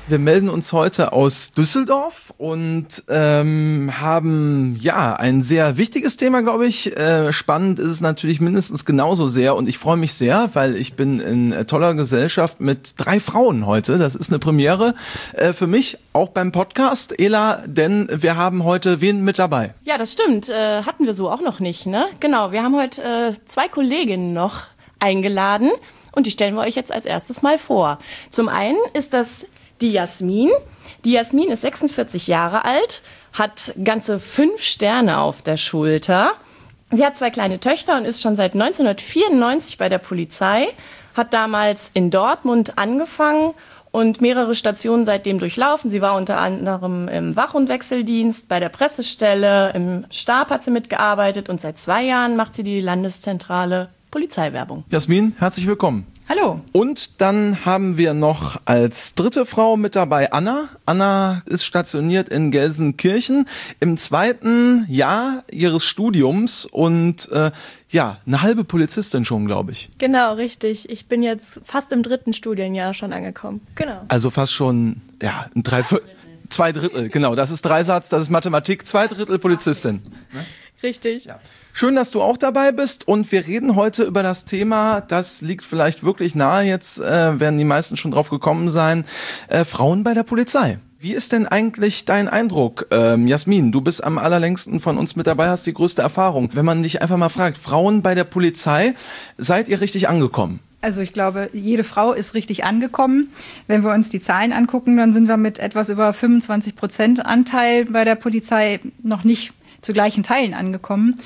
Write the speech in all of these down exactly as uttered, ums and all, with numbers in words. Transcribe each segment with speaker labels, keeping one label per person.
Speaker 1: Wir melden uns heute aus Düsseldorf und ähm, haben ja ein sehr wichtiges Thema, glaube ich. Äh, spannend ist es natürlich mindestens genauso sehr und ich freue mich sehr, weil ich bin in äh, toller Gesellschaft mit drei Frauen heute. Das ist eine Premiere äh, für mich, auch beim Podcast, Ela, denn wir haben heute wen mit dabei?
Speaker 2: Ja, das stimmt. Äh, hatten wir so auch noch nicht, ne? Genau, wir haben heute äh, zwei Kolleginnen noch eingeladen und die stellen wir euch jetzt als erstes mal vor. Zum einen ist das die Jasmin. Die Jasmin ist sechsundvierzig Jahre alt, hat ganze fünf Sterne auf der Schulter. Sie hat zwei kleine Töchter und ist schon seit neunzehnhundertvierundneunzig bei der Polizei, hat damals in Dortmund angefangen und mehrere Stationen seitdem durchlaufen. Sie war unter anderem im Wach- und Wechseldienst, bei der Pressestelle, im Stab hat sie mitgearbeitet und seit zwei Jahren macht sie die landeszentrale Polizeiwerbung.
Speaker 1: Jasmin, herzlich willkommen.
Speaker 2: Hallo.
Speaker 1: Und dann haben wir noch als dritte Frau mit dabei Anna. Anna ist stationiert in Gelsenkirchen im zweiten Jahr ihres Studiums und äh, ja, eine halbe Polizistin schon, glaube ich.
Speaker 3: Genau, richtig. Ich bin jetzt fast im dritten Studienjahr schon angekommen. Genau.
Speaker 1: Also fast schon, ja, ein Dreiviertel, zwei Drittel, genau. Das ist Dreisatz, das ist Mathematik, zwei Drittel Polizistin. Ne?
Speaker 3: Richtig.
Speaker 1: Ja. Schön, dass du auch dabei bist und wir reden heute über das Thema, das liegt vielleicht wirklich nahe, jetzt äh, werden die meisten schon drauf gekommen sein, äh, Frauen bei der Polizei. Wie ist denn eigentlich dein Eindruck, ähm, Jasmin? Du bist am allerlängsten von uns mit dabei, hast die größte Erfahrung. Wenn man dich einfach mal fragt, Frauen bei der Polizei, seid ihr richtig angekommen?
Speaker 4: Also ich glaube, jede Frau ist richtig angekommen. Wenn wir uns die Zahlen angucken, dann sind wir mit etwas über fünfundzwanzig Prozent Anteil bei der Polizei noch nicht zu gleichen Teilen angekommen.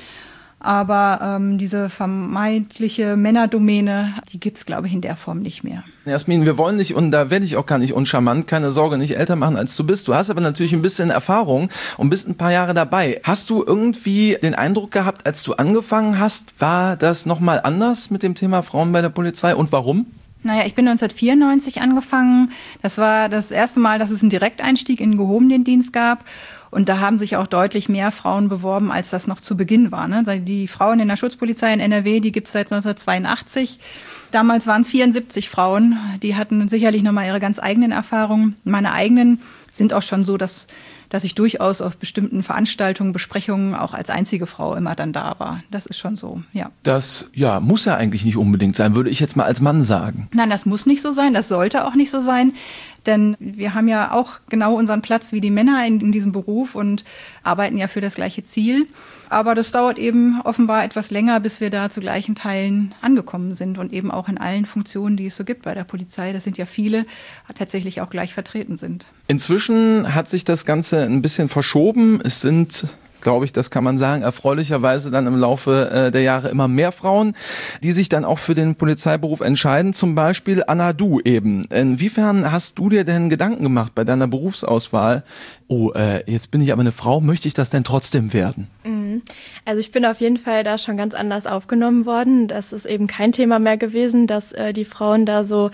Speaker 4: Aber ähm, diese vermeintliche Männerdomäne, die gibt's, glaube ich, in der Form nicht mehr.
Speaker 1: Jasmin, wir wollen dich, und da werde ich auch gar nicht uncharmant, keine Sorge, nicht älter machen, als du bist. Du hast aber natürlich ein bisschen Erfahrung und bist ein paar Jahre dabei. Hast du irgendwie den Eindruck gehabt, als du angefangen hast, war das nochmal anders mit dem Thema Frauen bei der Polizei und warum?
Speaker 4: Naja, ich bin neunzehnhundertvierundneunzig angefangen. Das war das erste Mal, dass es einen Direkteinstieg in den gehobenen Dienst gab. Und da haben sich auch deutlich mehr Frauen beworben, als das noch zu Beginn war. Ne? Die Frauen in der Schutzpolizei in N R W, die gibt es seit neunzehnhundertzweiundachtzig. Damals waren es vierundsiebzig Frauen. Die hatten sicherlich nochmal ihre ganz eigenen Erfahrungen. Meine eigenen sind auch schon so, dass dass ich durchaus auf bestimmten Veranstaltungen, Besprechungen auch als einzige Frau immer dann da war. Das ist schon so, ja.
Speaker 1: Das ja, muss ja eigentlich nicht unbedingt sein, würde ich jetzt mal als Mann sagen.
Speaker 4: Nein, das muss nicht so sein, das sollte auch nicht so sein, denn wir haben ja auch genau unseren Platz wie die Männer in, in diesem Beruf und arbeiten ja für das gleiche Ziel. Aber das dauert eben offenbar etwas länger, bis wir da zu gleichen Teilen angekommen sind und eben auch in allen Funktionen, die es so gibt bei der Polizei, das sind ja viele, tatsächlich auch gleich vertreten sind.
Speaker 1: Inzwischen hat sich das Ganze ein bisschen verschoben. Es sind, glaube ich, das kann man sagen, erfreulicherweise dann im Laufe äh, der Jahre immer mehr Frauen, die sich dann auch für den Polizeiberuf entscheiden. Zum Beispiel Anna, du eben. Inwiefern hast du dir denn Gedanken gemacht bei deiner Berufsauswahl? Oh, äh, jetzt bin ich aber eine Frau, möchte ich das denn trotzdem werden?
Speaker 3: Also ich bin auf jeden Fall da schon ganz anders aufgenommen worden. Das ist eben kein Thema mehr gewesen, dass äh, die Frauen da so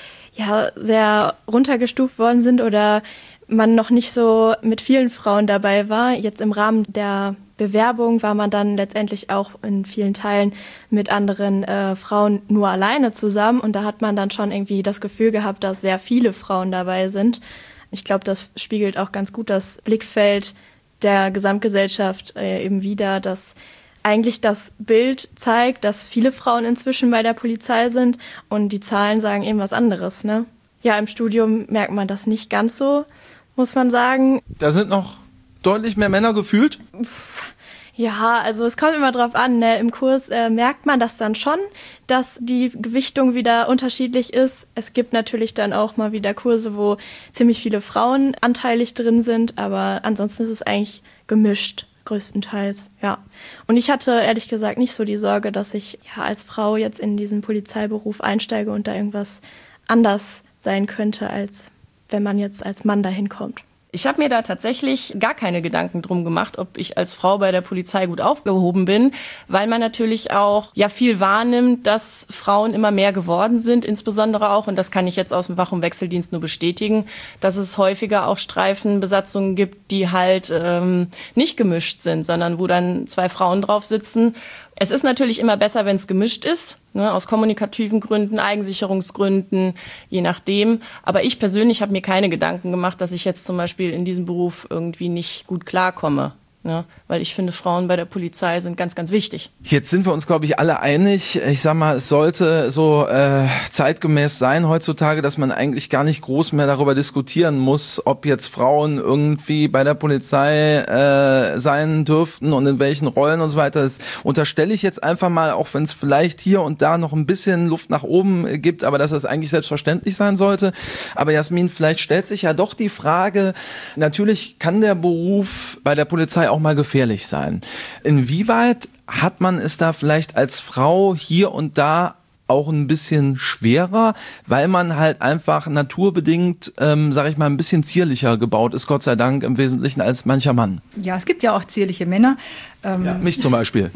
Speaker 3: ja sehr runtergestuft worden sind oder man noch nicht so mit vielen Frauen dabei war. Jetzt im Rahmen der Bewerbung war man dann letztendlich auch in vielen Teilen mit anderen äh, Frauen nur alleine zusammen und da hat man dann schon irgendwie das Gefühl gehabt, dass sehr viele Frauen dabei sind. Ich glaube, das spiegelt auch ganz gut das Blickfeld der Gesamtgesellschaft äh, eben wider, dass eigentlich das Bild zeigt, dass viele Frauen inzwischen bei der Polizei sind und die Zahlen sagen eben was anderes, ne? Ja, im Studium merkt man das nicht ganz so, muss man sagen.
Speaker 1: Da sind noch deutlich mehr Männer gefühlt?
Speaker 3: Ja, also es kommt immer drauf an, ne? Im Kurs äh, merkt man das dann schon, dass die Gewichtung wieder unterschiedlich ist. Es gibt natürlich dann auch mal wieder Kurse, wo ziemlich viele Frauen anteilig drin sind, aber ansonsten ist es eigentlich gemischt. Größtenteils, ja. Und ich hatte ehrlich gesagt nicht so die Sorge, dass ich ja als Frau jetzt in diesen Polizeiberuf einsteige und da irgendwas anders sein könnte, als wenn man jetzt als Mann dahin kommt.
Speaker 2: Ich habe mir da tatsächlich gar keine Gedanken drum gemacht, ob ich als Frau bei der Polizei gut aufgehoben bin, weil man natürlich auch ja viel wahrnimmt, dass Frauen immer mehr geworden sind, insbesondere auch, und das kann ich jetzt aus dem Wach- und Wechseldienst nur bestätigen, dass es häufiger auch Streifenbesatzungen gibt, die halt ähm, nicht gemischt sind, sondern wo dann zwei Frauen drauf sitzen Es ist natürlich immer besser, wenn es gemischt ist, ne, aus kommunikativen Gründen, Eigensicherungsgründen, je nachdem. Aber ich persönlich habe mir keine Gedanken gemacht, dass ich jetzt zum Beispiel in diesem Beruf irgendwie nicht gut klarkomme. Ne? Weil ich finde, Frauen bei der Polizei sind ganz, ganz wichtig.
Speaker 1: Jetzt sind wir uns, glaube ich, alle einig. Ich sag mal, es sollte so äh, zeitgemäß sein heutzutage, dass man eigentlich gar nicht groß mehr darüber diskutieren muss, ob jetzt Frauen irgendwie bei der Polizei äh, sein dürften und in welchen Rollen und so weiter. Das unterstelle ich jetzt einfach mal, auch wenn es vielleicht hier und da noch ein bisschen Luft nach oben gibt, aber dass das eigentlich selbstverständlich sein sollte. Aber Jasmin, vielleicht stellt sich ja doch die Frage, natürlich kann der Beruf bei der Polizei auch auch mal gefährlich sein. Inwieweit hat man es da vielleicht als Frau hier und da auch ein bisschen schwerer, weil man halt einfach naturbedingt, ähm, sag ich mal, ein bisschen zierlicher gebaut ist, Gott sei Dank im Wesentlichen als mancher Mann.
Speaker 4: Ja, es gibt ja auch zierliche Männer. Ähm,
Speaker 1: ja, mich zum Beispiel.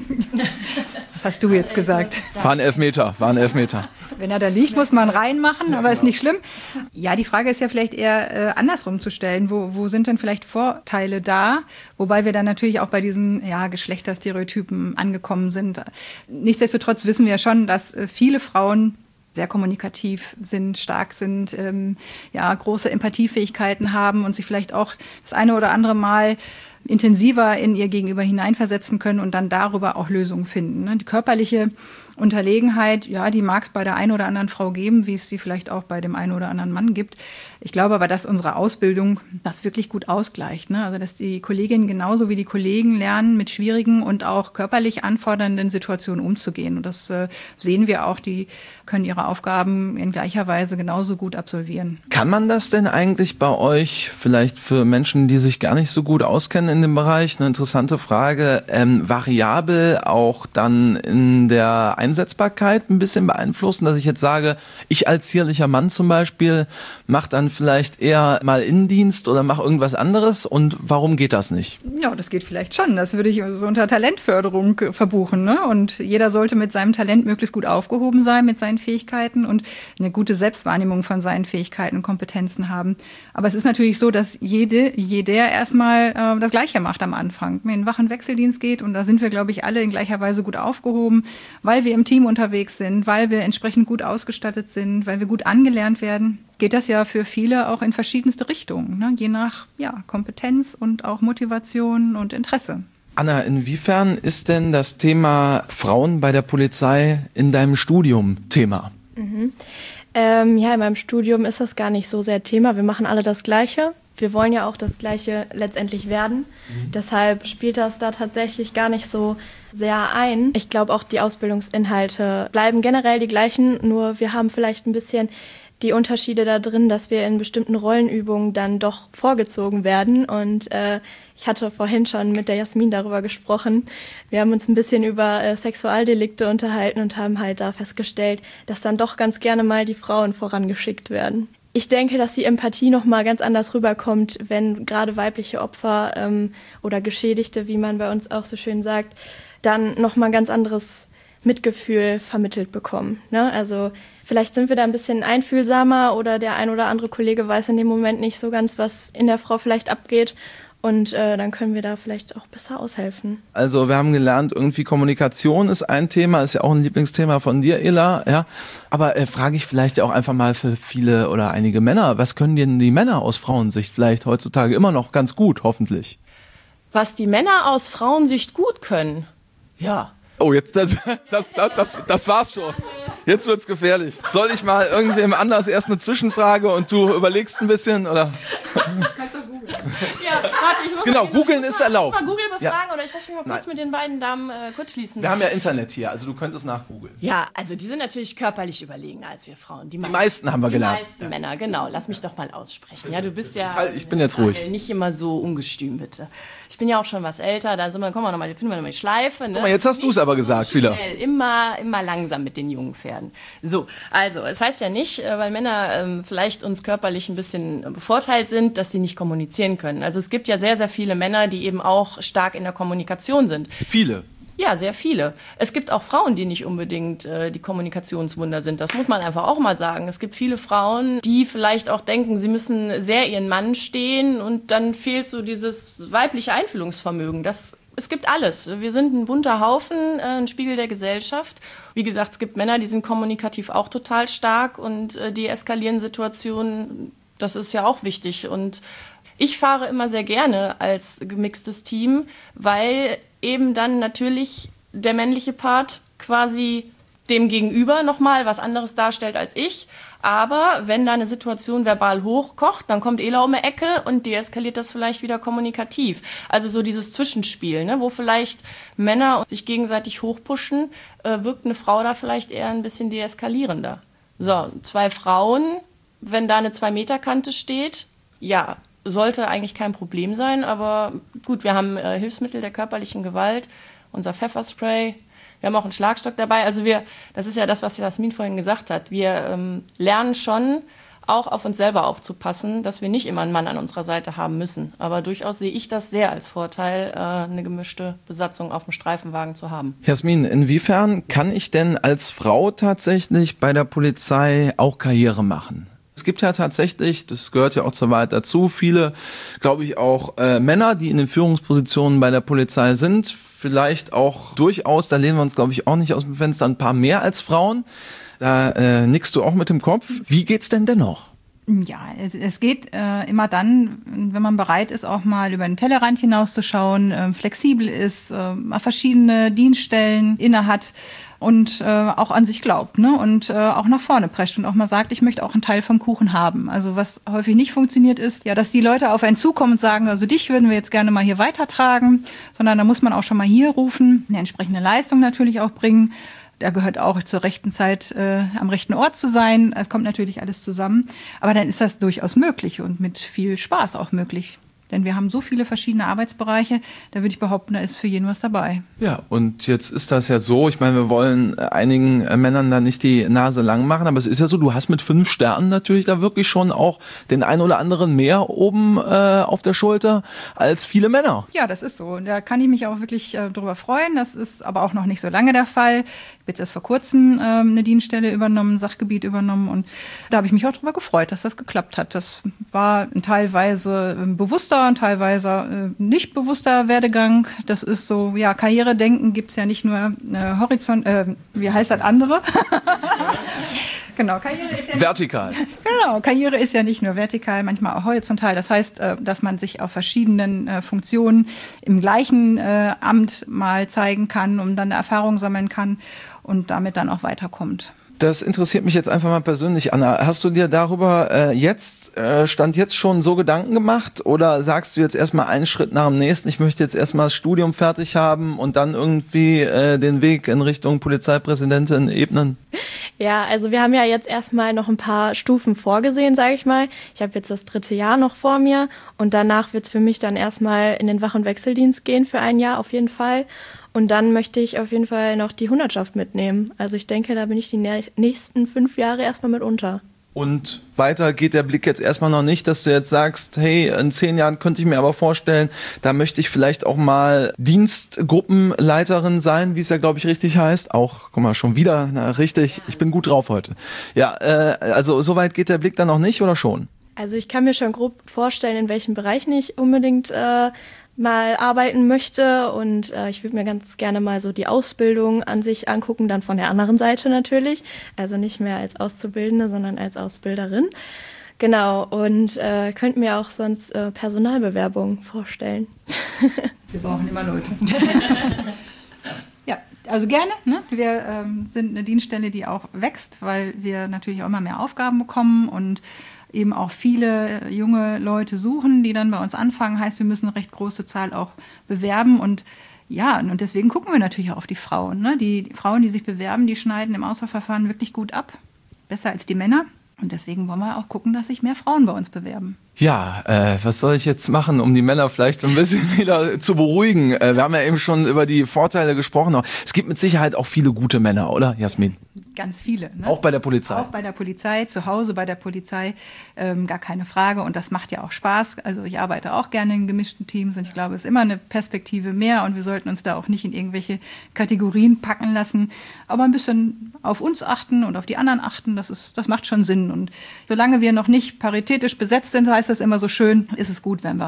Speaker 4: Was hast du jetzt gesagt?
Speaker 1: War ein Elfmeter, war ein Elfmeter.
Speaker 4: Wenn er da liegt, muss man reinmachen, aber ist nicht schlimm. Ja, die Frage ist ja vielleicht eher äh, andersrum zu stellen. Wo, wo sind denn vielleicht Vorteile da? Wobei wir dann natürlich auch bei diesen ja, Geschlechterstereotypen angekommen sind. Nichtsdestotrotz wissen wir schon, dass äh, viele Frauen sehr kommunikativ sind, stark sind, ähm, ja, große Empathiefähigkeiten haben und sich vielleicht auch das eine oder andere Mal intensiver in ihr Gegenüber hineinversetzen können und dann darüber auch Lösungen finden. Ne? Die körperliche Unterlegenheit, ja, die mag es bei der einen oder anderen Frau geben, wie es sie vielleicht auch bei dem einen oder anderen Mann gibt. Ich glaube aber, dass unsere Ausbildung das wirklich gut ausgleicht. Ne? Also dass die Kolleginnen genauso wie die Kollegen lernen, mit schwierigen und auch körperlich anfordernden Situationen umzugehen. Und das äh, sehen wir auch, die können ihre Aufgaben in gleicher Weise genauso gut absolvieren.
Speaker 1: Kann man das denn eigentlich bei euch, vielleicht für Menschen, die sich gar nicht so gut auskennen in dem Bereich, eine interessante Frage, ähm, variabel auch dann in der Einsetzbarkeit ein bisschen beeinflussen, dass ich jetzt sage, ich als zierlicher Mann zum Beispiel mache dann vielleicht eher mal Innendienst oder mache irgendwas anderes und warum geht das nicht?
Speaker 4: Ja, das geht vielleicht schon. Das würde ich so unter Talentförderung verbuchen. Ne? Und jeder sollte mit seinem Talent möglichst gut aufgehoben sein, mit seinen Fähigkeiten und eine gute Selbstwahrnehmung von seinen Fähigkeiten und Kompetenzen haben. Aber es ist natürlich so, dass jede, jeder erstmal äh, das Gleiche macht am Anfang. Wenn ein Wach- und Wechseldienst geht und da sind wir, glaube ich, alle in gleicher Weise gut aufgehoben, weil wir im Team unterwegs sind, weil wir entsprechend gut ausgestattet sind, weil wir gut angelernt werden, geht das ja für viele auch in verschiedenste Richtungen, ne? Je nach ja, Kompetenz und auch Motivation und Interesse.
Speaker 1: Anna, inwiefern ist denn das Thema Frauen bei der Polizei in deinem Studium Thema?
Speaker 3: Mhm. Ähm, ja, in meinem Studium ist das gar nicht so sehr Thema. Wir machen alle das Gleiche. Wir wollen ja auch das Gleiche letztendlich werden. Mhm. Deshalb spielt das da tatsächlich gar nicht so sehr ein. Ich glaube auch, die Ausbildungsinhalte bleiben generell die gleichen, nur wir haben vielleicht ein bisschen die Unterschiede da drin, dass wir in bestimmten Rollenübungen dann doch vorgezogen werden. Und äh, ich hatte vorhin schon mit der Jasmin darüber gesprochen. Wir haben uns ein bisschen über äh, Sexualdelikte unterhalten und haben halt da festgestellt, dass dann doch ganz gerne mal die Frauen vorangeschickt werden. Ich denke, dass die Empathie nochmal ganz anders rüberkommt, wenn gerade weibliche Opfer ähm, oder Geschädigte, wie man bei uns auch so schön sagt, dann nochmal ganz anderes Mitgefühl vermittelt bekommen. Ne? Also vielleicht sind wir da ein bisschen einfühlsamer oder der ein oder andere Kollege weiß in dem Moment nicht so ganz, was in der Frau vielleicht abgeht. Und äh, dann können wir da vielleicht auch besser aushelfen.
Speaker 1: Also wir haben gelernt, irgendwie Kommunikation ist ein Thema, ist ja auch ein Lieblingsthema von dir, Ela. Ja? Aber äh, frage ich vielleicht ja auch einfach mal für viele oder einige Männer, was können denn die Männer aus Frauensicht vielleicht heutzutage immer noch ganz gut, hoffentlich?
Speaker 2: Was die Männer aus Frauensicht gut können? Ja.
Speaker 1: Oh, jetzt das, das, das, das, das war's schon. Jetzt wird's gefährlich. Soll ich mal irgendwem anders erst eine Zwischenfrage und du überlegst ein bisschen, oder?
Speaker 2: Kannst du googeln. Ja, warte, ich muss
Speaker 1: genau, googeln ist erlaubt.
Speaker 2: Mal Google befragen
Speaker 1: ja.
Speaker 2: oder ich möchte mich mal kurz
Speaker 1: Nein.
Speaker 2: mit den beiden Damen äh, kurz schließen.
Speaker 1: Wir haben ja Internet hier, also du könntest nachgoogeln.
Speaker 2: Ja, also die sind natürlich körperlich überlegener als wir Frauen.
Speaker 1: Die, die meisten haben wir
Speaker 2: die
Speaker 1: gelernt.
Speaker 2: Die meisten ja. Männer, genau. Lass mich doch mal aussprechen. Ja, du bist ja.
Speaker 1: Ich, halt, ich bin jetzt ruhig.
Speaker 2: Nicht immer so ungestüm, bitte. Ich bin ja auch schon was älter, da sind wir, kommen wir nochmal, finden wir nochmal die Schleife. Ne?
Speaker 1: Guck mal, jetzt hast du es aber gesagt, wieder.
Speaker 2: Immer, immer langsam mit den jungen Pferden. So, also, es heißt ja nicht, weil Männer ähm, vielleicht uns körperlich ein bisschen bevorteilt sind, dass sie nicht kommunizieren können. Also es gibt ja sehr, sehr viele Männer, die eben auch stark in der Kommunikation sind.
Speaker 1: Viele?
Speaker 2: Ja, sehr viele. Es gibt auch Frauen, die nicht unbedingt äh, die Kommunikationswunder sind. Das muss man einfach auch mal sagen. Es gibt viele Frauen, die vielleicht auch denken, sie müssen sehr ihren Mann stehen und dann fehlt so dieses weibliche Einfühlungsvermögen. Das es gibt alles. Wir sind ein bunter Haufen, ein Spiegel der Gesellschaft. Wie gesagt, es gibt Männer, die sind kommunikativ auch total stark und deeskalieren Situationen. Das ist ja auch wichtig. Und ich fahre immer sehr gerne als gemixtes Team, weil eben dann natürlich der männliche Part quasi dem Gegenüber nochmal was anderes darstellt als ich. Aber wenn da eine Situation verbal hochkocht, dann kommt Ela um die Ecke und deeskaliert das vielleicht wieder kommunikativ. Also so dieses Zwischenspiel, ne, wo vielleicht Männer sich gegenseitig hochpushen, äh, wirkt eine Frau da vielleicht eher ein bisschen deeskalierender. So, zwei Frauen, wenn da eine Zwei-Meter-Kante steht, ja, sollte eigentlich kein Problem sein. Aber gut, wir haben äh, Hilfsmittel der körperlichen Gewalt, unser Pfefferspray. Wir haben auch einen Schlagstock dabei. Also wir, das ist ja das, was Jasmin vorhin gesagt hat. Wir ähm, lernen schon, auch auf uns selber aufzupassen, dass wir nicht immer einen Mann an unserer Seite haben müssen. Aber durchaus sehe ich das sehr als Vorteil, äh, eine gemischte Besatzung auf dem Streifenwagen zu haben.
Speaker 1: Jasmin, inwiefern kann ich denn als Frau tatsächlich bei der Polizei auch Karriere machen? Es gibt ja tatsächlich, das gehört ja auch zur Wahrheit dazu, viele, glaube ich, auch äh, Männer, die in den Führungspositionen bei der Polizei sind. Vielleicht auch durchaus, da lehnen wir uns, glaube ich, auch nicht aus dem Fenster, ein paar mehr als Frauen. Da äh, nickst du auch mit dem Kopf. Wie geht's denn dennoch?
Speaker 4: Ja, es, es geht äh, immer dann, wenn man bereit ist, auch mal über den Tellerrand hinauszuschauen, äh, flexibel ist, äh, mal verschiedene Dienststellen innehat und äh, auch an sich glaubt, ne? Und äh, auch nach vorne prescht und auch mal sagt, ich möchte auch einen Teil vom Kuchen haben. Also was häufig nicht funktioniert ist, ja, dass die Leute auf einen zukommen und sagen, also dich würden wir jetzt gerne mal hier weitertragen, sondern da muss man auch schon mal hier rufen, eine entsprechende Leistung natürlich auch bringen. Da gehört auch zur rechten Zeit äh, am rechten Ort zu sein. Es kommt natürlich alles zusammen. Aber dann ist das durchaus möglich und mit viel Spaß auch möglich. Denn wir haben so viele verschiedene Arbeitsbereiche, da würde ich behaupten, da ist für jeden was dabei.
Speaker 1: Ja, und jetzt ist das ja so, ich meine, wir wollen einigen Männern da nicht die Nase lang machen, aber es ist ja so, du hast mit fünf Sternen natürlich da wirklich schon auch den ein oder anderen mehr oben äh, auf der Schulter als viele Männer.
Speaker 4: Ja, das ist so. Und da kann ich mich auch wirklich äh, drüber freuen. Das ist aber auch noch nicht so lange der Fall. Ich habe jetzt erst vor kurzem äh, eine Dienststelle übernommen, ein Sachgebiet übernommen und da habe ich mich auch drüber gefreut, dass das geklappt hat. Das war teilweise äh, bewusster und teilweise äh, nicht bewusster Werdegang. Das ist so, ja, Karrieredenken gibt's ja nicht nur äh, Horizont, äh, wie heißt das andere? Genau, Karriere ist ja
Speaker 1: vertikal.
Speaker 4: Nicht, genau, Karriere ist ja nicht nur vertikal, manchmal auch horizontal. Das heißt, äh, dass man sich auf verschiedenen äh, Funktionen im gleichen äh, Amt mal zeigen kann und dann eine Erfahrung sammeln kann und damit dann auch weiterkommt.
Speaker 1: Das interessiert mich jetzt einfach mal persönlich, Anna. Hast du dir darüber äh, jetzt, äh, Stand jetzt schon so Gedanken gemacht oder sagst du jetzt erstmal einen Schritt nach dem nächsten, ich möchte jetzt erstmal das Studium fertig haben und dann irgendwie äh, den Weg in Richtung Polizeipräsidentin ebnen?
Speaker 3: Ja, also wir haben ja jetzt erstmal noch ein paar Stufen vorgesehen, sage ich mal. Ich habe jetzt das dritte Jahr noch vor mir und danach wird es für mich dann erstmal in den Wach- und Wechseldienst gehen für ein Jahr auf jeden Fall. Und dann möchte ich auf jeden Fall noch die Hundertschaft mitnehmen. Also ich denke, da bin ich die nächsten fünf Jahre erstmal mit unter.
Speaker 1: Und weiter geht der Blick jetzt erstmal noch nicht, dass du jetzt sagst, hey, in zehn Jahren könnte ich mir aber vorstellen, da möchte ich vielleicht auch mal Dienstgruppenleiterin sein, wie es ja, glaube ich, richtig heißt. Auch, guck mal, schon wieder, na, richtig, ich bin gut drauf heute. Ja, äh, also so weit geht der Blick dann noch nicht oder schon?
Speaker 3: Also ich kann mir schon grob vorstellen, in welchen Bereichen ich unbedingt äh, mal arbeiten möchte und äh, ich würde mir ganz gerne mal so die Ausbildung an sich angucken, dann von der anderen Seite natürlich, also nicht mehr als Auszubildende, sondern als Ausbilderin. Genau, und äh, könnte mir auch sonst äh, Personalbewerbungen vorstellen.
Speaker 4: Wir brauchen immer Leute. Ja, also gerne. Ne? Wir ähm, sind eine Dienststelle, die auch wächst, weil wir natürlich auch immer mehr Aufgaben bekommen und eben auch viele junge Leute suchen, die dann bei uns anfangen. Heißt, wir müssen eine recht große Zahl auch bewerben. Und ja, und deswegen gucken wir natürlich auch auf die Frauen. Ne? Die, die Frauen, die sich bewerben, die schneiden im Auswahlverfahren wirklich gut ab. Besser als die Männer. Und deswegen wollen wir auch gucken, dass sich mehr Frauen bei uns bewerben.
Speaker 1: Ja, äh, was soll ich jetzt machen, um die Männer vielleicht so ein bisschen wieder zu beruhigen? Äh, wir haben ja eben schon über die Vorteile gesprochen. Es gibt mit Sicherheit auch viele gute Männer, oder, Jasmin?
Speaker 4: Ganz viele. Ne?
Speaker 1: Auch bei der Polizei?
Speaker 4: Auch bei der Polizei, zu Hause bei der Polizei, ähm, gar keine Frage. Und das macht ja auch Spaß. Also ich arbeite auch gerne in gemischten Teams und ich glaube, es ist immer eine Perspektive mehr und wir sollten uns da auch nicht in irgendwelche Kategorien packen lassen. Aber ein bisschen auf uns achten und auf die anderen achten, das ist, das macht schon Sinn. Und solange wir noch nicht paritätisch besetzt sind, heißt das immer so schön, ist es gut, wenn wir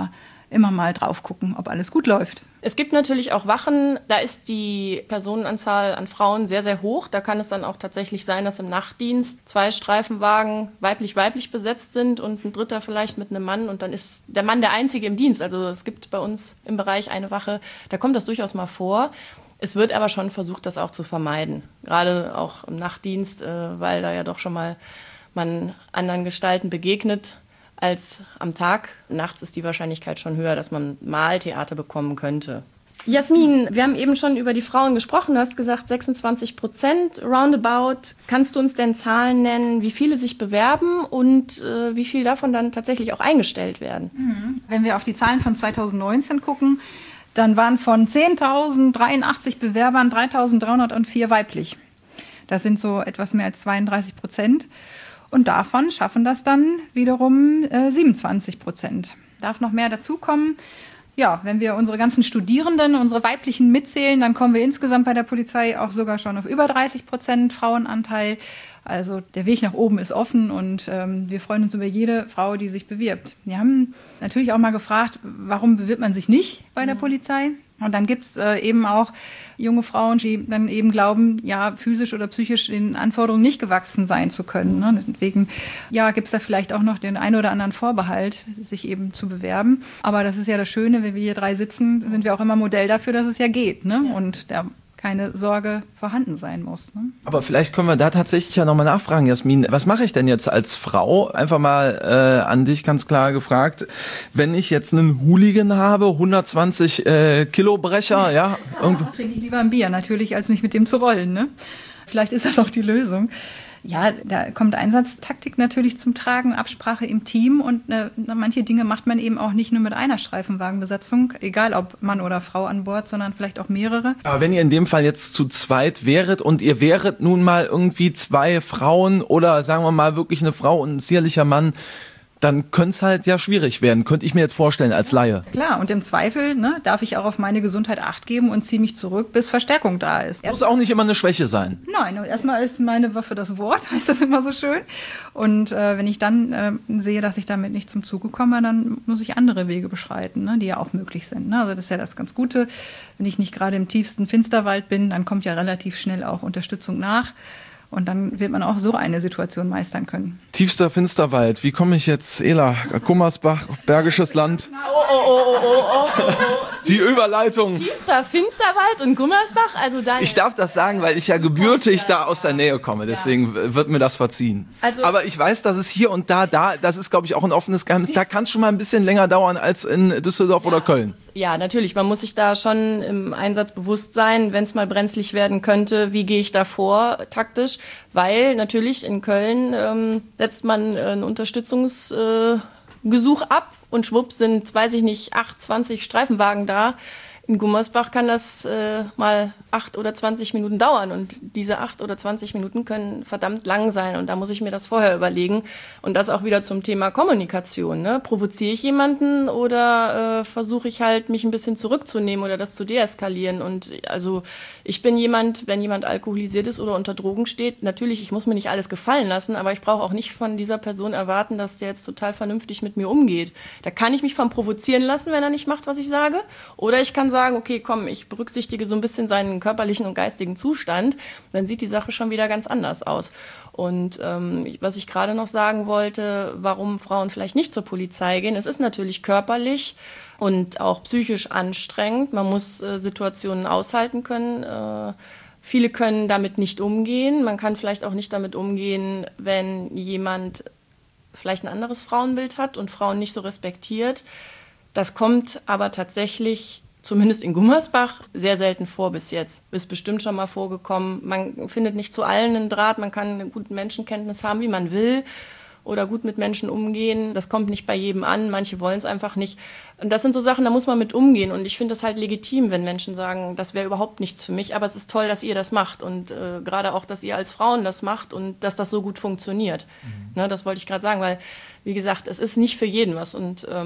Speaker 4: immer mal drauf gucken, ob alles gut läuft.
Speaker 2: Es gibt natürlich auch Wachen, da ist die Personenanzahl an Frauen sehr, sehr hoch. Da kann es dann auch tatsächlich sein, dass im Nachtdienst zwei Streifenwagen weiblich-weiblich besetzt sind und ein dritter vielleicht mit einem Mann. Und dann ist der Mann der Einzige im Dienst. Also es gibt bei uns im Bereich eine Wache, da kommt das durchaus mal vor. Es wird aber schon versucht, das auch zu vermeiden. Gerade auch im Nachtdienst, weil da ja doch schon mal man anderen Gestalten begegnet als am Tag. Nachts ist die Wahrscheinlichkeit schon höher, dass man mal Theater bekommen könnte. Jasmin, wir haben eben schon über die Frauen gesprochen. Du hast gesagt sechsundzwanzig Prozent roundabout. Kannst du uns denn Zahlen nennen, wie viele sich bewerben und äh, wie viel davon dann tatsächlich auch eingestellt werden?
Speaker 4: Mhm. Wenn wir auf die Zahlen von zweitausendneunzehn gucken, dann waren von zehntausenddreiundachtzig Bewerbern dreitausenddreihundertvier weiblich. Das sind so etwas mehr als zweiunddreißig Prozent. Und davon schaffen das dann wiederum äh, siebenundzwanzig Prozent. Darf noch mehr dazukommen? Ja, wenn wir unsere ganzen Studierenden, unsere weiblichen mitzählen, dann kommen wir insgesamt bei der Polizei auch sogar schon auf über dreißig Prozent Frauenanteil. Also der Weg nach oben ist offen und ähm, wir freuen uns über jede Frau, die sich bewirbt. Wir haben natürlich auch mal gefragt, warum bewirbt man sich nicht bei der Polizei? Und dann gibt's äh, eben auch junge Frauen, die dann eben glauben, ja, physisch oder psychisch den Anforderungen nicht gewachsen sein zu können. Ne? Deswegen, ja, gibt's da vielleicht auch noch den einen oder anderen Vorbehalt, sich eben zu bewerben. Aber das ist ja das Schöne, wenn wir hier drei sitzen, sind wir auch immer Modell dafür, dass es ja geht. Ne? Ja. Und da keine Sorge vorhanden sein muss. Ne?
Speaker 1: Aber vielleicht können wir da tatsächlich ja nochmal nachfragen, Jasmin. Was mache ich denn jetzt als Frau? Einfach mal äh, an dich ganz klar gefragt. Wenn ich jetzt einen Hooligan habe, hundertzwanzig äh, Kilo Brecher, ja?
Speaker 4: Irgendwo. Trinke ich lieber ein Bier natürlich, als mich mit dem zu rollen. Ne? Vielleicht ist das auch die Lösung. Ja, da kommt Einsatztaktik natürlich zum Tragen, Absprache im Team und äh, manche Dinge macht man eben auch nicht nur mit einer Streifenwagenbesetzung, egal ob Mann oder Frau an Bord, sondern vielleicht auch mehrere.
Speaker 1: Aber wenn ihr in dem Fall jetzt zu zweit wäret und ihr wäret nun mal irgendwie zwei Frauen oder sagen wir mal wirklich eine Frau und ein zierlicher Mann, dann könnte es halt ja schwierig werden, könnte ich mir jetzt vorstellen als Laie.
Speaker 4: Klar, und im Zweifel ne, darf ich auch auf meine Gesundheit Acht geben und ziehe mich zurück, bis Verstärkung da ist.
Speaker 1: Muss auch nicht immer eine Schwäche sein.
Speaker 4: Nein, erstmal ist meine Waffe das Wort, heißt das immer so schön. Und äh, wenn ich dann äh, sehe, dass ich damit nicht zum Zuge komme, dann muss ich andere Wege beschreiten, ne, die ja auch möglich sind. Ne? Also das ist ja das ganz Gute. Wenn ich nicht gerade im tiefsten Finsterwald bin, dann kommt ja relativ schnell auch Unterstützung nach. Und dann wird man auch so eine Situation meistern können.
Speaker 1: Tiefster Finsterwald. Wie komme ich jetzt, Ela? Gummersbach, Bergisches Land.
Speaker 2: Oh, oh, oh, oh, oh, oh, oh.
Speaker 1: Die Überleitung.
Speaker 2: Tiefster Finsterwald und Gummersbach? Also deine
Speaker 1: ich darf das sagen, weil ich ja gebürtig da aus der Nähe komme. Deswegen ja. wird mir das verziehen. Also aber ich weiß, dass es hier und da, da, das ist, glaube ich, auch ein offenes Geheimnis. Da kann es schon mal ein bisschen länger dauern als in Düsseldorf ja, oder Köln.
Speaker 2: Ja, natürlich. Man muss sich da schon im Einsatz bewusst sein, wenn es mal brenzlig werden könnte. Wie gehe ich da vor, taktisch? Weil natürlich in Köln ähm, setzt man ein Unterstützungsgesuch äh, ab und schwupp sind, weiß ich nicht, acht, zwanzig Streifenwagen da. In Gummersbach kann das äh, mal acht oder zwanzig Minuten dauern und diese acht oder zwanzig Minuten können verdammt lang sein und da muss ich mir das vorher überlegen und das auch wieder zum Thema Kommunikation. Ne? Provoziere ich jemanden oder äh, versuche ich halt mich ein bisschen zurückzunehmen oder das zu deeskalieren und also ich bin jemand, wenn jemand alkoholisiert ist oder unter Drogen steht, natürlich, ich muss mir nicht alles gefallen lassen, aber ich brauche auch nicht von dieser Person erwarten, dass der jetzt total vernünftig mit mir umgeht. Da kann ich mich von provozieren lassen, wenn er nicht macht, was ich sage, oder ich kann sagen, okay, komm, ich berücksichtige so ein bisschen seinen körperlichen und geistigen Zustand, dann sieht die Sache schon wieder ganz anders aus. Und ähm, was ich gerade noch sagen wollte, warum Frauen vielleicht nicht zur Polizei gehen, es ist natürlich körperlich und auch psychisch anstrengend. Man muss äh, Situationen aushalten können. Äh, viele können damit nicht umgehen. Man kann vielleicht auch nicht damit umgehen, wenn jemand vielleicht ein anderes Frauenbild hat und Frauen nicht so respektiert. Das kommt aber tatsächlich zumindest in Gummersbach sehr selten vor bis jetzt. Ist bestimmt schon mal vorgekommen. Man findet nicht zu allen einen Draht, man kann eine gute Menschenkenntnis haben, wie man will oder gut mit Menschen umgehen. Das kommt nicht bei jedem an, manche wollen es einfach nicht. Und das sind so Sachen, da muss man mit umgehen. Und ich finde das halt legitim, wenn Menschen sagen, das wäre überhaupt nichts für mich, aber es ist toll, dass ihr das macht und äh, gerade auch, dass ihr als Frauen das macht und dass das so gut funktioniert. Mhm. Ne, das wollte ich gerade sagen, weil, wie gesagt, es ist nicht für jeden was und ähm,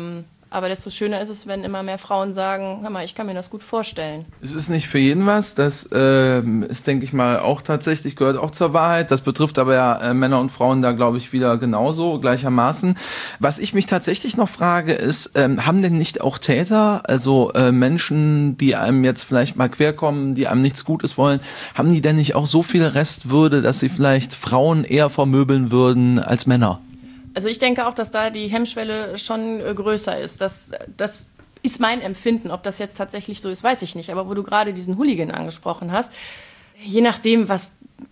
Speaker 2: Aber desto schöner ist es, wenn immer mehr Frauen sagen, hör mal, ich kann mir das gut vorstellen.
Speaker 1: Es ist nicht für jeden was, das äh, ist, denke ich mal, auch tatsächlich, gehört auch zur Wahrheit. Das betrifft aber ja äh, Männer und Frauen da, glaube ich, wieder genauso, gleichermaßen. Was ich mich tatsächlich noch frage, ist, ähm, haben denn nicht auch Täter, also äh, Menschen, die einem jetzt vielleicht mal querkommen, die einem nichts Gutes wollen, haben die denn nicht auch so viel Restwürde, dass sie vielleicht Frauen eher vermöbeln würden als Männer?
Speaker 2: Also ich denke auch, dass da die Hemmschwelle schon äh, größer ist. Das, das ist mein Empfinden. Ob das jetzt tatsächlich so ist, weiß ich nicht. Aber wo du gerade diesen Hooligan angesprochen hast, je nachdem, was,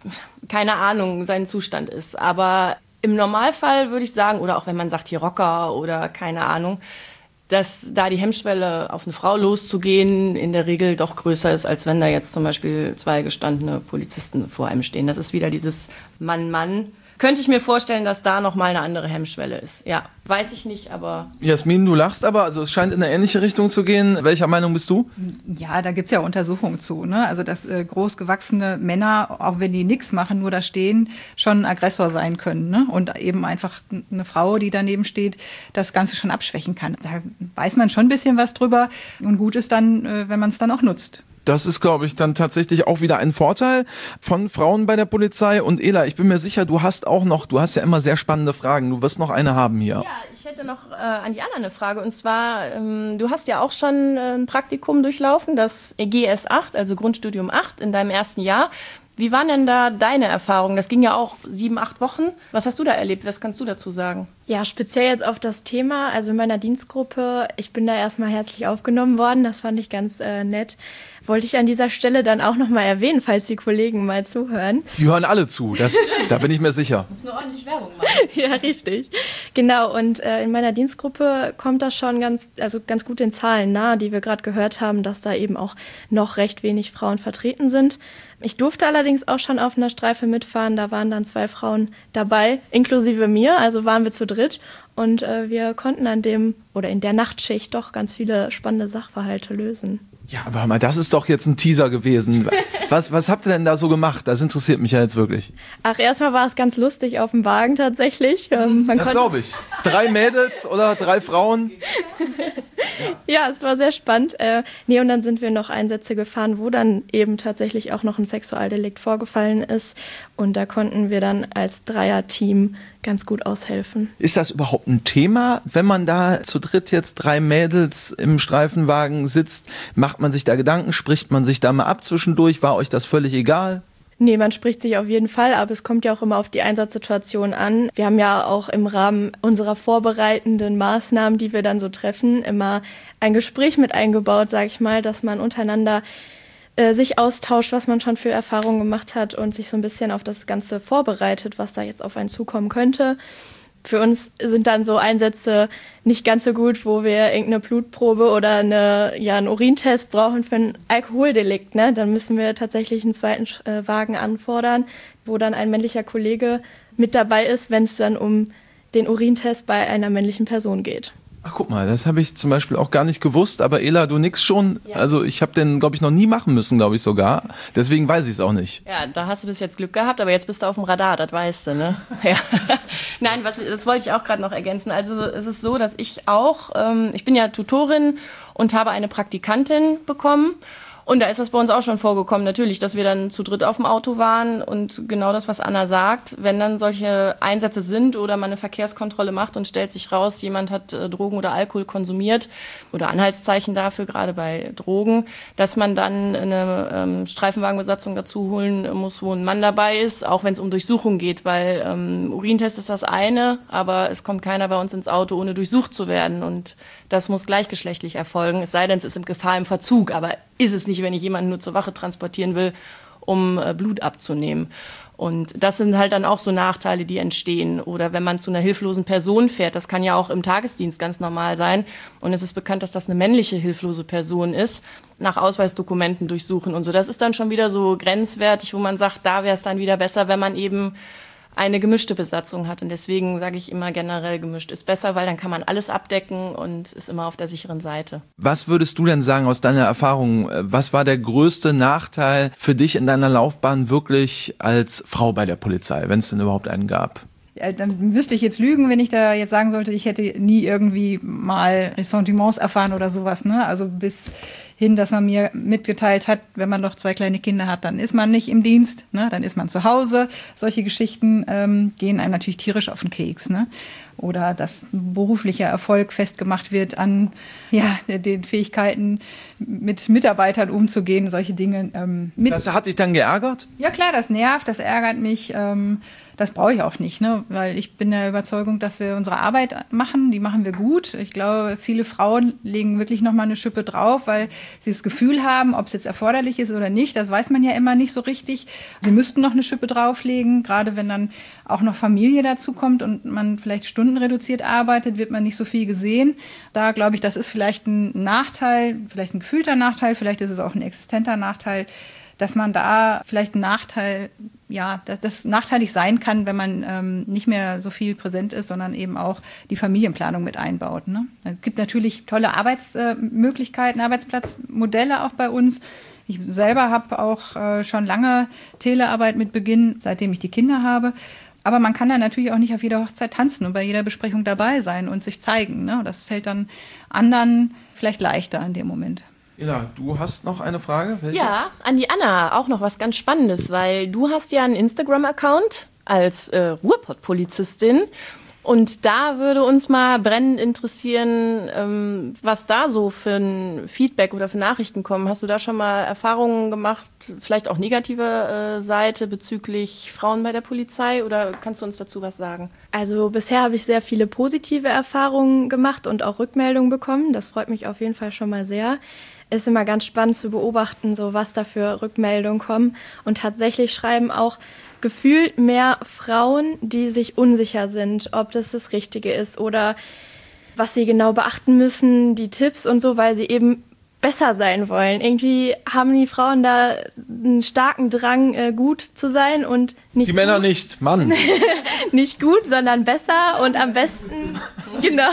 Speaker 2: keine Ahnung, sein Zustand ist. Aber im Normalfall würde ich sagen, oder auch wenn man sagt hier Rocker oder keine Ahnung, dass da die Hemmschwelle auf eine Frau loszugehen in der Regel doch größer ist, als wenn da jetzt zum Beispiel zwei gestandene Polizisten vor einem stehen. Das ist wieder dieses Mann-Mann. Könnte ich mir vorstellen, dass da nochmal eine andere Hemmschwelle ist. Ja, weiß ich nicht, aber...
Speaker 1: Jasmin, du lachst aber, also es scheint in eine ähnliche Richtung zu gehen. Welcher Meinung bist du?
Speaker 4: Ja, da gibt's ja Untersuchungen zu. Ne? Also dass äh, großgewachsene Männer, auch wenn die nichts machen, nur da stehen, schon ein Aggressor sein können. Ne? Und eben einfach eine Frau, die daneben steht, das Ganze schon abschwächen kann. Da weiß man schon ein bisschen was drüber. Und gut ist dann, äh, wenn man es dann auch nutzt.
Speaker 1: Das ist, glaube ich, dann tatsächlich auch wieder ein Vorteil von Frauen bei der Polizei. Und Ela, ich bin mir sicher, du hast auch noch, du hast ja immer sehr spannende Fragen. Du wirst noch eine haben hier.
Speaker 2: Ja, ich hätte noch äh, an die Anna eine Frage. Und zwar, ähm, du hast ja auch schon äh, ein Praktikum durchlaufen, das G S acht, also Grundstudium acht in deinem ersten Jahr. Wie waren denn da deine Erfahrungen? Das ging ja auch sieben, acht Wochen. Was hast du da erlebt? Was kannst du dazu sagen?
Speaker 3: Ja, speziell jetzt auf das Thema, also in meiner Dienstgruppe, ich bin da erstmal herzlich aufgenommen worden, das fand ich ganz äh, nett. Wollte ich an dieser Stelle dann auch nochmal erwähnen, falls die Kollegen mal zuhören.
Speaker 1: Die hören alle zu, das, da bin ich mir sicher.
Speaker 2: Du musst nur ordentlich Werbung machen.
Speaker 3: Ja, richtig. Genau, und äh, in meiner Dienstgruppe kommt das schon ganz, also ganz gut den Zahlen nahe, die wir gerade gehört haben, dass da eben auch noch recht wenig Frauen vertreten sind. Ich durfte allerdings auch schon auf einer Streife mitfahren, da waren dann zwei Frauen dabei, inklusive mir, also waren wir zu dritt. Und äh, wir konnten an dem oder in der Nachtschicht doch ganz viele spannende Sachverhalte lösen.
Speaker 1: Ja, aber hör mal, das ist doch jetzt ein Teaser gewesen. Was, was habt ihr denn da so gemacht? Das interessiert mich ja jetzt wirklich.
Speaker 3: Ach, erstmal war es ganz lustig auf dem Wagen tatsächlich. Ähm, man
Speaker 1: das glaube ich. Drei Mädels oder drei Frauen?
Speaker 3: Ja. Ja, es war sehr spannend. Äh, nee, und dann sind wir noch Einsätze gefahren, wo dann eben tatsächlich auch noch ein Sexualdelikt vorgefallen ist. Und da konnten wir dann als Dreierteam ganz gut aushelfen.
Speaker 1: Ist das überhaupt ein Thema, wenn man da zu dritt jetzt drei Mädels im Streifenwagen sitzt? Macht man sich da Gedanken? Spricht man sich da mal ab zwischendurch? War euch das völlig egal?
Speaker 3: Nee, man spricht sich auf jeden Fall, aber es kommt ja auch immer auf die Einsatzsituation an. Wir haben ja auch im Rahmen unserer vorbereitenden Maßnahmen, die wir dann so treffen, immer ein Gespräch mit eingebaut, sage ich mal, dass man untereinander äh, sich austauscht, was man schon für Erfahrungen gemacht hat und sich so ein bisschen auf das Ganze vorbereitet, was da jetzt auf einen zukommen könnte. Für uns sind dann so Einsätze nicht ganz so gut, wo wir irgendeine Blutprobe oder eine, ja, einen Urintest brauchen für ein Alkoholdelikt. Ne? Dann müssen wir tatsächlich einen zweiten äh, Wagen anfordern, wo dann ein männlicher Kollege mit dabei ist, wenn es dann um den Urintest bei einer männlichen Person geht.
Speaker 1: Ach, guck mal, das habe ich zum Beispiel auch gar nicht gewusst, aber Ela, du nix schon. Ja. Also ich habe den, glaube ich, noch nie machen müssen, glaube ich sogar. Deswegen weiß ich es auch nicht.
Speaker 2: Ja, da hast du bis jetzt Glück gehabt, aber jetzt bist du auf dem Radar, das weißt du, ne? Ja. Nein, was, das wollte ich auch gerade noch ergänzen. Also es ist so, dass ich auch, ähm, ich bin ja Tutorin und habe eine Praktikantin bekommen. Und da ist das bei uns auch schon vorgekommen, natürlich, dass wir dann zu dritt auf dem Auto waren und genau das, was Anna sagt, wenn dann solche Einsätze sind oder man eine Verkehrskontrolle macht und stellt sich raus, jemand hat äh, Drogen oder Alkohol konsumiert oder Anhaltszeichen dafür, gerade bei Drogen, dass man dann eine ähm, Streifenwagenbesatzung dazu holen muss, wo ein Mann dabei ist, auch wenn es um Durchsuchung geht, weil ähm, Urintest ist das eine, aber es kommt keiner bei uns ins Auto, ohne durchsucht zu werden und das muss gleichgeschlechtlich erfolgen, es sei denn, es ist in Gefahr im Verzug, aber ist es nicht, wenn ich jemanden nur zur Wache transportieren will, um äh, Blut abzunehmen. Und das sind halt dann auch so Nachteile, die entstehen. Oder wenn man zu einer hilflosen Person fährt, das kann ja auch im Tagesdienst ganz normal sein. Und es ist bekannt, dass das eine männliche hilflose Person ist, nach Ausweisdokumenten durchsuchen und so. Das ist dann schon wieder so grenzwertig, wo man sagt, da wäre es dann wieder besser, wenn man eben eine gemischte Besatzung hat. Und deswegen sage ich immer generell, gemischt ist besser, weil dann kann man alles abdecken und ist immer auf der sicheren Seite.
Speaker 1: Was würdest du denn sagen aus deiner Erfahrung? Was war der größte Nachteil für dich in deiner Laufbahn wirklich als Frau bei der Polizei, wenn es denn überhaupt einen gab?
Speaker 4: dann müsste ich jetzt lügen, wenn ich da jetzt sagen sollte, ich hätte nie irgendwie mal Ressentiments erfahren oder sowas, ne? Also bis hin, dass man mir mitgeteilt hat, wenn man doch zwei kleine Kinder hat, dann ist man nicht im Dienst, ne? Dann ist man zu Hause. Solche Geschichten ähm, gehen einem natürlich tierisch auf den Keks, ne? Oder dass beruflicher Erfolg festgemacht wird an ja, den Fähigkeiten, mit Mitarbeitern umzugehen, solche Dinge. Ähm, mit
Speaker 1: das hat dich dann geärgert?
Speaker 4: Ja klar, das nervt, das ärgert mich. Ähm, das brauche ich auch nicht, ne? Weil ich bin der Überzeugung, dass wir unsere Arbeit machen, die machen wir gut. Ich glaube, viele Frauen legen wirklich nochmal eine Schippe drauf, weil sie das Gefühl haben, ob es jetzt erforderlich ist oder nicht, das weiß man ja immer nicht so richtig. Sie müssten noch eine Schippe drauflegen, gerade wenn dann auch noch Familie dazu kommt und man vielleicht stundenreduziert arbeitet, wird man nicht so viel gesehen. Da glaube ich, das ist vielleicht ein Nachteil, vielleicht ein gefühlter Nachteil, vielleicht ist es auch ein existenter Nachteil, dass man da vielleicht ein Nachteil, ja, dass das nachteilig sein kann, wenn man ähm, nicht mehr so viel präsent ist, sondern eben auch die Familienplanung mit einbaut. Ne? Es gibt natürlich tolle Arbeitsmöglichkeiten, äh, Arbeitsplatzmodelle auch bei uns. Ich selber habe auch äh, schon lange Telearbeit mit Beginn, seitdem ich die Kinder habe. Aber man kann da natürlich auch nicht auf jeder Hochzeit tanzen und bei jeder Besprechung dabei sein und sich zeigen. Ne? Das fällt dann anderen vielleicht leichter in dem Moment.
Speaker 1: Ja, du hast noch eine Frage? Welche?
Speaker 2: Ja, an die Anna auch noch was ganz Spannendes, weil du hast ja einen Instagram-Account als äh, Ruhrpott-Polizistin und da würde uns mal brennend interessieren, ähm, was da so für ein Feedback oder für Nachrichten kommen. Hast du da schon mal Erfahrungen gemacht, vielleicht auch negative äh, Seite bezüglich Frauen bei der Polizei oder kannst du uns dazu was sagen?
Speaker 3: Also bisher habe ich sehr viele positive Erfahrungen gemacht und auch Rückmeldungen bekommen. Das freut mich auf jeden Fall schon mal sehr. Ist immer ganz spannend zu beobachten, so was da für Rückmeldungen kommen. Und tatsächlich schreiben auch gefühlt mehr Frauen, die sich unsicher sind, ob das das Richtige ist oder was sie genau beachten müssen, die Tipps und so, weil sie eben besser sein wollen. Irgendwie haben die Frauen da einen starken Drang, äh, gut zu sein und nicht
Speaker 1: Die
Speaker 3: gut.
Speaker 1: Männer nicht, Mann.
Speaker 3: Nicht gut, sondern besser und am besten, genau,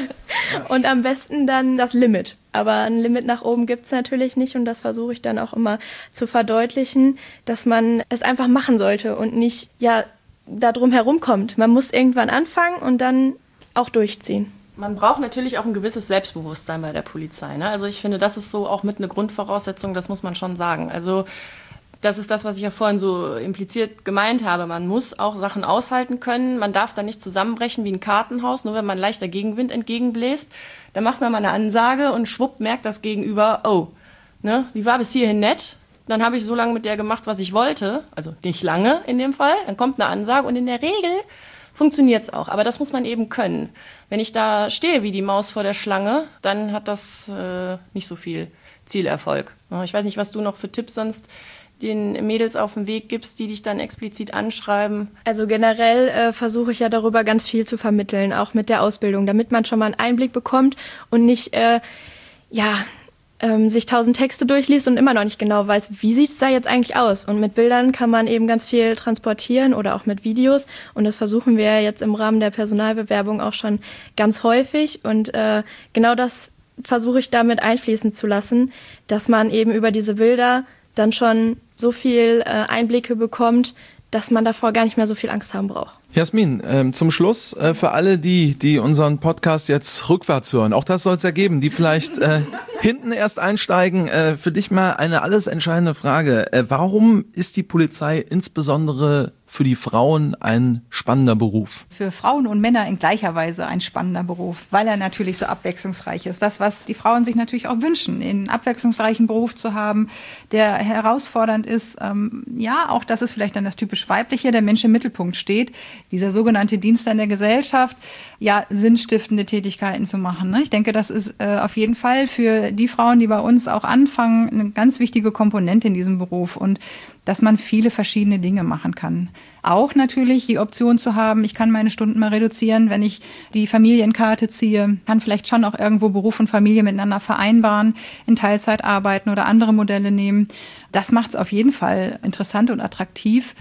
Speaker 3: und am besten dann das Limit. Aber ein Limit nach oben gibt's natürlich nicht und das versuche ich dann auch immer zu verdeutlichen, dass man es einfach machen sollte und nicht, ja, da drum herumkommt. Man muss irgendwann anfangen und dann auch durchziehen.
Speaker 2: Man braucht natürlich auch ein gewisses Selbstbewusstsein bei der Polizei, ne? Also ich finde, das ist so auch mit eine Grundvoraussetzung, das muss man schon sagen. Also das ist das, was ich ja vorhin so impliziert gemeint habe. Man muss auch Sachen aushalten können. Man darf da nicht zusammenbrechen wie ein Kartenhaus, nur wenn man leichter Gegenwind entgegenbläst. Dann macht man mal eine Ansage und schwupp merkt das Gegenüber, oh, ne, die war bis hierhin nett. Dann habe ich so lange mit der gemacht, was ich wollte. Also nicht lange in dem Fall. Dann kommt eine Ansage und in der Regel funktioniert's auch. Aber das muss man eben können. Wenn ich da stehe wie die Maus vor der Schlange, dann hat das äh, nicht so viel Zielerfolg. Ich weiß nicht, was du noch für Tipps sonst den Mädels auf den Weg gibst, die dich dann explizit anschreiben?
Speaker 3: Also generell äh, versuche ich ja darüber ganz viel zu vermitteln, auch mit der Ausbildung, damit man schon mal einen Einblick bekommt und nicht, äh, ja, ähm, sich tausend Texte durchliest und immer noch nicht genau weiß, wie sieht's da jetzt eigentlich aus. Und mit Bildern kann man eben ganz viel transportieren oder auch mit Videos. Und das versuchen wir jetzt im Rahmen der Personalbewerbung auch schon ganz häufig. Und äh, genau das versuche ich damit einfließen zu lassen, dass man eben über diese Bilder dann schon so viel äh, Einblicke bekommt, dass man davor gar nicht mehr so viel Angst haben braucht.
Speaker 1: Jasmin, ähm, zum Schluss äh, für alle die, die unseren Podcast jetzt rückwärts hören, auch das soll es ja geben, die vielleicht äh, hinten erst einsteigen, äh, für dich mal eine alles entscheidende Frage. Äh, warum ist die Polizei insbesondere für die Frauen ein spannender Beruf?
Speaker 4: Für Frauen und Männer in gleicher Weise ein spannender Beruf, weil er natürlich so abwechslungsreich ist. Das, was die Frauen sich natürlich auch wünschen, einen abwechslungsreichen Beruf zu haben, der herausfordernd ist. Ähm, ja, auch das ist vielleicht dann das typisch Weibliche, der Mensch im Mittelpunkt steht. Dieser sogenannte Dienst an der Gesellschaft, ja, sinnstiftende Tätigkeiten zu machen. Ne? Ich denke, das ist äh, auf jeden Fall für die Frauen, die bei uns auch anfangen, eine ganz wichtige Komponente in diesem Beruf und dass man viele verschiedene Dinge machen kann. Auch natürlich die Option zu haben, ich kann meine Stunden mal reduzieren, wenn ich die Familienkarte ziehe, kann vielleicht schon auch irgendwo Beruf und Familie miteinander vereinbaren, in Teilzeit arbeiten oder andere Modelle nehmen. Das macht es auf jeden Fall interessant und attraktiv.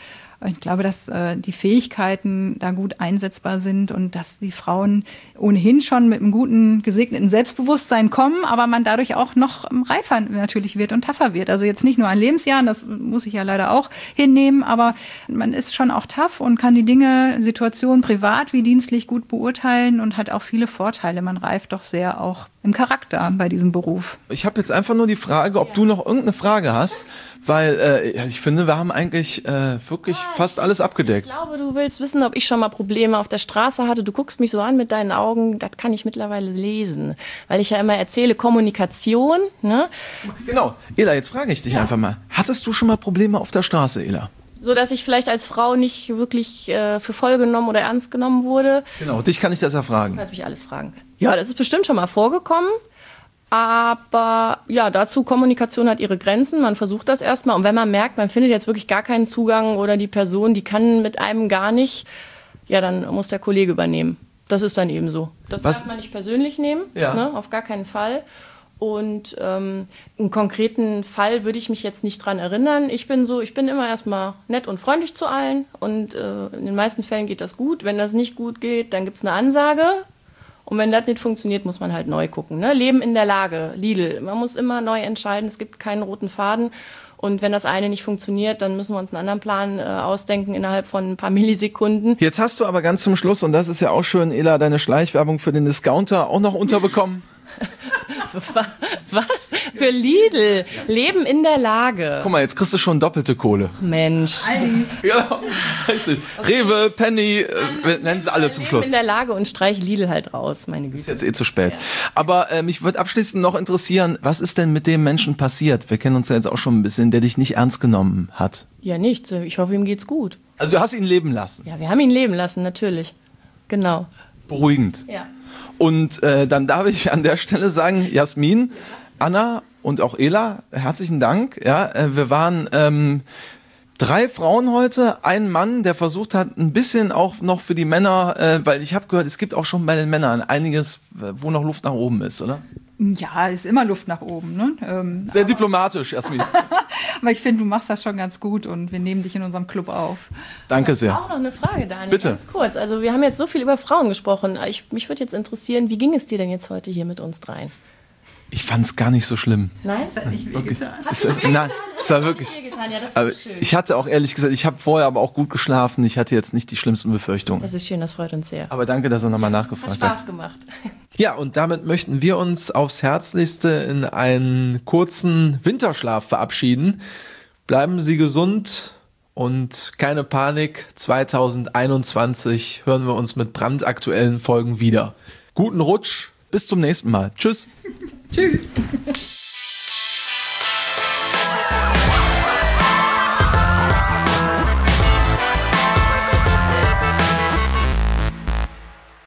Speaker 4: Ich glaube, dass äh, die Fähigkeiten da gut einsetzbar sind und dass die Frauen ohnehin schon mit einem guten, gesegneten Selbstbewusstsein kommen, aber man dadurch auch noch reifer natürlich wird und tougher wird. Also jetzt nicht nur an Lebensjahren, das muss ich ja leider auch hinnehmen, aber man ist schon auch tough und kann die Dinge, Situationen privat wie dienstlich gut beurteilen und hat auch viele Vorteile. Man reift doch sehr auch im Charakter bei diesem Beruf.
Speaker 1: Ich habe jetzt einfach nur die Frage, ob ja. du noch irgendeine Frage hast, weil äh, ich finde, wir haben eigentlich äh, wirklich ja, fast alles abgedeckt.
Speaker 2: Ich glaube, du willst wissen, ob ich schon mal Probleme auf der Straße hatte. Du guckst mich so an mit deinen Augen, das kann ich mittlerweile lesen, weil ich ja immer erzähle, Kommunikation. Ne?
Speaker 1: Genau. Ela, jetzt frage ich dich ja. einfach mal, hattest du schon mal Probleme auf der Straße, Ela?
Speaker 2: So dass ich vielleicht als Frau nicht wirklich äh, für voll genommen oder ernst genommen wurde.
Speaker 1: Genau, dich kann ich das ja fragen.
Speaker 2: Du kannst mich alles fragen. Ja, das ist bestimmt schon mal vorgekommen. Aber ja, dazu, Kommunikation hat ihre Grenzen. Man versucht das erstmal. Und wenn man merkt, man findet jetzt wirklich gar keinen Zugang oder die Person, die kann mit einem gar nicht, ja, dann muss der Kollege übernehmen. Das ist dann eben so. Das
Speaker 1: Was?
Speaker 2: darf man nicht persönlich nehmen,
Speaker 1: ja.
Speaker 2: ne, auf gar keinen Fall. Und ähm, einen konkreten Fall würde ich mich jetzt nicht dran erinnern. Ich bin so, ich bin immer erstmal nett und freundlich zu allen. Und äh, in den meisten Fällen geht das gut. Wenn das nicht gut geht, dann gibt's eine Ansage. Und wenn das nicht funktioniert, muss man halt neu gucken. Ne? Leben in der Lage, Lidl. Man muss immer neu entscheiden, es gibt keinen roten Faden. Und wenn das eine nicht funktioniert, dann müssen wir uns einen anderen Plan äh, ausdenken innerhalb von ein paar Millisekunden.
Speaker 1: Jetzt hast du aber ganz zum Schluss, und das ist ja auch schön, Ela, deine Schleichwerbung für den Discounter auch noch unterbekommen.
Speaker 2: Was? Was? Für Lidl. Leben in der Lage.
Speaker 1: Guck mal, jetzt kriegst du schon doppelte Kohle.
Speaker 2: Mensch.
Speaker 1: Ja, richtig. Okay. Rewe, Penny, äh, nennen sie alle zum
Speaker 2: Leben
Speaker 1: Schluss.
Speaker 2: in der Lage und streich Lidl halt raus, meine Güte.
Speaker 1: Ist jetzt eh zu spät. Ja. Aber äh, mich würde abschließend noch interessieren, was ist denn mit dem Menschen passiert? Wir kennen uns ja jetzt auch schon ein bisschen, der dich nicht ernst genommen hat.
Speaker 2: Ja, nichts. Ich hoffe, ihm geht's gut.
Speaker 1: Also du hast ihn leben lassen?
Speaker 2: Ja, wir haben ihn leben lassen, natürlich. Genau.
Speaker 1: Beruhigend.
Speaker 2: Ja.
Speaker 1: Und äh, dann darf ich an der Stelle sagen, Jasmin, Anna und auch Ela, herzlichen Dank. Ja, äh, wir waren ähm, drei Frauen heute, ein Mann, der versucht hat, ein bisschen auch noch für die Männer, äh, weil ich habe gehört, es gibt auch schon bei den Männern einiges, wo noch Luft nach oben ist, oder?
Speaker 4: Ja, ist immer Luft nach oben. Ne? Ähm,
Speaker 1: Sehr diplomatisch, Jasmin.
Speaker 4: Aber ich finde, du machst das schon ganz gut und wir nehmen dich in unserem Club auf.
Speaker 1: Danke sehr.
Speaker 2: Auch noch eine Frage, Daniel.
Speaker 1: Bitte.
Speaker 2: Ganz kurz. Also wir haben jetzt so viel über Frauen gesprochen. Ich, mich würde jetzt interessieren, wie ging es dir denn jetzt heute hier mit uns dreien?
Speaker 1: Ich fand es gar nicht so schlimm.
Speaker 2: Nein?
Speaker 4: Das hat nicht wehgetan.
Speaker 1: Es, nein, es war wirklich.
Speaker 2: Ja, das
Speaker 1: aber
Speaker 2: ist schön.
Speaker 1: ich hatte auch ehrlich gesagt, ich habe vorher aber auch gut geschlafen. Ich hatte jetzt nicht die schlimmsten Befürchtungen.
Speaker 2: Das ist schön, das freut uns sehr.
Speaker 1: Aber danke, dass er nochmal
Speaker 2: Hat
Speaker 1: nachgefragt
Speaker 2: Spaß
Speaker 1: hat.
Speaker 2: gemacht.
Speaker 1: Ja, und damit möchten wir uns aufs Herzlichste in einen kurzen Winterschlaf verabschieden. Bleiben Sie gesund und keine Panik. zwanzig einundzwanzig hören wir uns mit brandaktuellen Folgen wieder. Guten Rutsch, bis zum nächsten Mal. Tschüss.
Speaker 4: Tschüss.